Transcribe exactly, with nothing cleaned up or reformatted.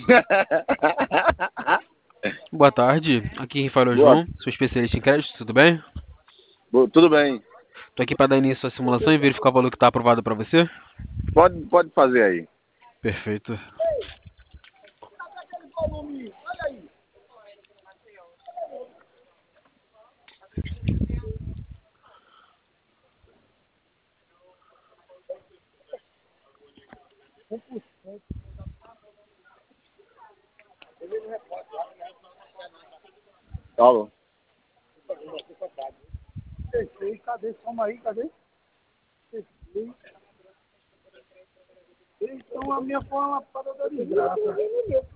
Boa tarde, aqui quem fala é o Boa. João, sou especialista em crédito, tudo bem? Bo- Tudo bem. Tô aqui para dar início à simulação e verificar o valor que está aprovado para você. Pode, pode fazer aí. Perfeito. Tá bom. Cadê? Calma aí, cadê? Então a minha foi uma parada de graça.